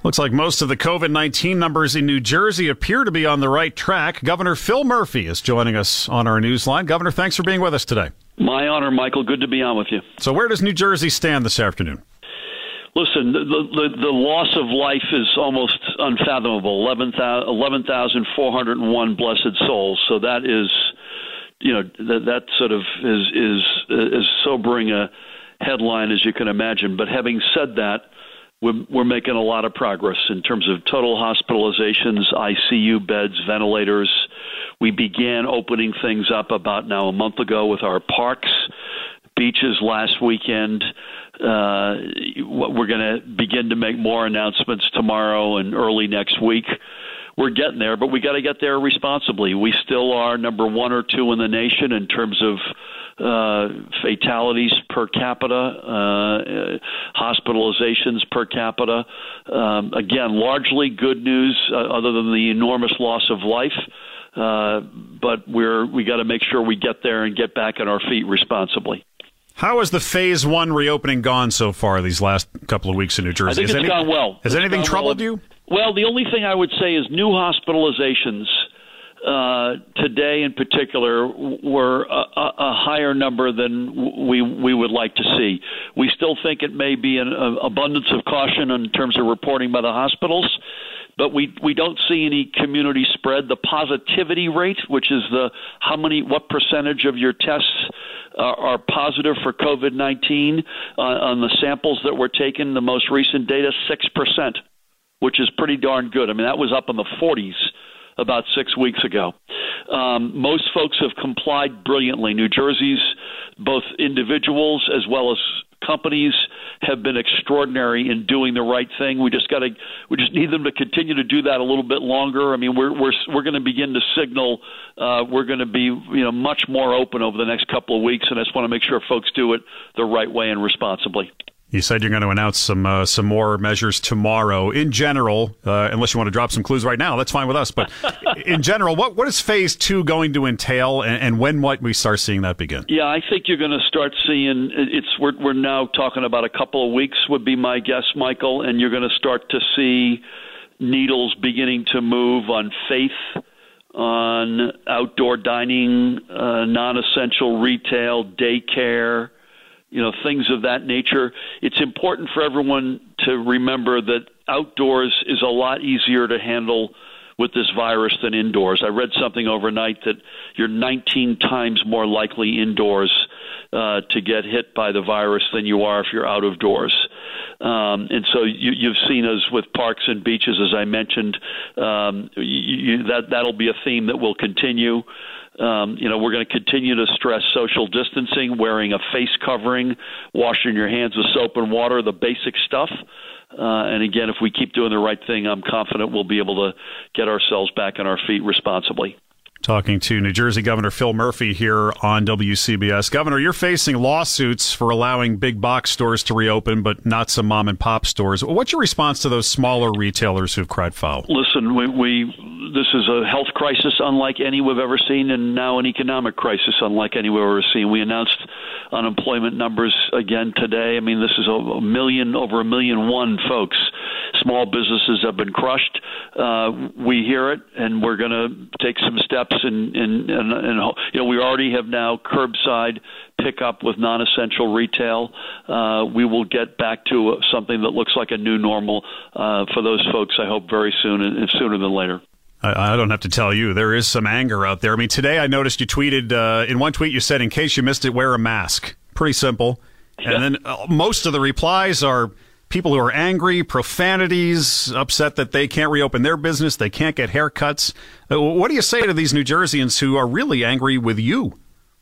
Looks like most of the COVID-19 numbers in New Jersey appear to be on the right track. Governor Phil Murphy is joining us on our newsline. Governor, thanks for being with us today. My honor, Michael. Good to be on with you. So where does New Jersey stand this afternoon? Listen, the loss of life is almost unfathomable. 11,401 blessed souls. So that is, that sort of is as sobering a headline as you can imagine. But having said that, we're making a lot of progress in terms of total hospitalizations, ICU beds, ventilators. We began opening things up about now a month ago with our parks, beaches last weekend. We're going to begin to make more announcements tomorrow and early next week. We're getting there, but we got to get there responsibly. We still are number 1 or 2 in the nation in terms of fatalities per capita, hospitalizations per capita. Again, largely good news other than the enormous loss of life. But we got to make sure we get there and get back on our feet responsibly. How has the Phase 1 reopening gone so far these last couple of weeks in New Jersey? I think it's gone well. Has anything troubled you? Well, the only thing I would say is new hospitalizations today in particular were a higher number than we would like to see. We still think it may be an abundance of caution in terms of reporting by the hospitals, but we don't see any community spread. The positivity rate, which is what percentage of your tests are positive for COVID-19 on the samples that were taken, the most recent data, 6%, which is pretty darn good. I mean, that was up in the 40s about 6 weeks ago. Most folks have complied brilliantly. New Jersey's both individuals as well as companies have been extraordinary in doing the right thing. We just need them to continue to do that a little bit longer. I mean, we're going to begin to signal we're going to be much more open over the next couple of weeks, and I just want to make sure folks do it the right way and responsibly. You said you're going to announce some more measures tomorrow. In general, unless you want to drop some clues right now, that's fine with us. But in general, what is Phase 2 going to entail, and when might we start seeing that begin? Yeah, I think you're going to start seeing we're now talking about a couple of weeks would be my guess, Michael, and you're going to start to see needles beginning to move on faith, on outdoor dining, non-essential retail, daycare, things of that nature. It's important for everyone to remember that outdoors is a lot easier to handle with this virus than indoors. I read something overnight that you're 19 times more likely indoors to get hit by the virus than you are if you're out of doors. And so you've seen us with parks and beaches, as I mentioned. That'll be a theme that will continue. We're going to continue to stress social distancing, wearing a face covering, washing your hands with soap and water, the basic stuff. And again, if we keep doing the right thing, I'm confident we'll be able to get ourselves back on our feet responsibly. Talking to New Jersey Governor Phil Murphy here on WCBS. Governor, you're facing lawsuits for allowing big box stores to reopen, but not some mom and pop stores. What's your response to those smaller retailers who've cried foul? Listen, this is a health crisis unlike any we've ever seen, and now an economic crisis unlike any we've ever seen. We announced unemployment numbers again today. I mean, this is over 1,000,001 folks. Small businesses have been crushed. We hear it, and we're going to take some steps. And we already have now curbside pickup with non-essential retail. We will get back to something that looks like a new normal for those folks, I hope, very soon and sooner than later. I don't have to tell you, there is some anger out there. I mean, today I noticed you tweeted, in one tweet you said, in case you missed it, wear a mask. Pretty simple. Yeah. And then most of the replies are people who are angry, profanities, upset that they can't reopen their business, they can't get haircuts. What do you say to these New Jerseyans who are really angry with you?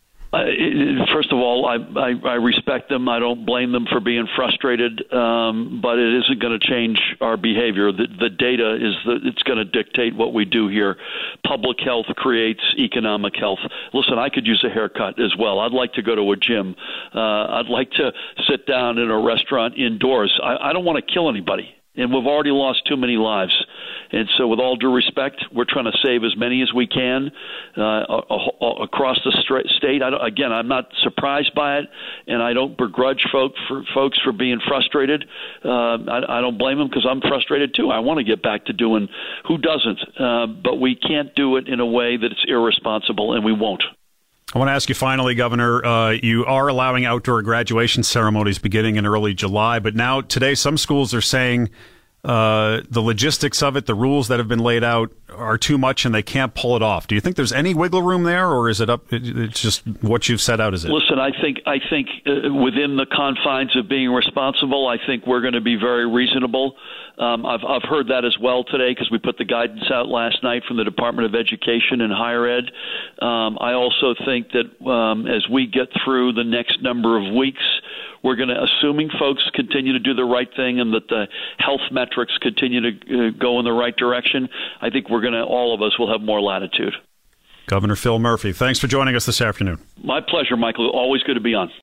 First of all, I respect them. I don't blame them for being frustrated, but it isn't going to change our behavior. The data it's going to dictate what we do here. Public health creates economic health. Listen, I could use a haircut as well. I'd like to go to a gym. I'd like to sit down in a restaurant indoors. I don't want to kill anybody. And we've already lost too many lives. And so with all due respect, we're trying to save as many as we can across the state. I'm not surprised by it, and I don't begrudge folks for being frustrated. I don't blame them, because I'm frustrated too. I want to get back to doing, who doesn't? But we can't do it in a way that's irresponsible, and we won't. I want to ask you finally, Governor, you are allowing outdoor graduation ceremonies beginning in early July, but now today some schools are saying the logistics of it, the rules that have been laid out, are too much and they can't pull it off. Do you think there's any wiggle room there, or is it up? It's just what you've set out, is it? Listen, I think within the confines of being responsible, I think we're going to be very reasonable. I've heard that as well today, because we put the guidance out last night from the Department of Education and Higher Ed. I also think that as we get through the next number of weeks, we're going to, assuming folks continue to do the right thing and that the health metrics continue to go in the right direction, I think all of us will have more latitude. Governor Phil Murphy, thanks for joining us this afternoon. My pleasure, Michael. Always good to be on.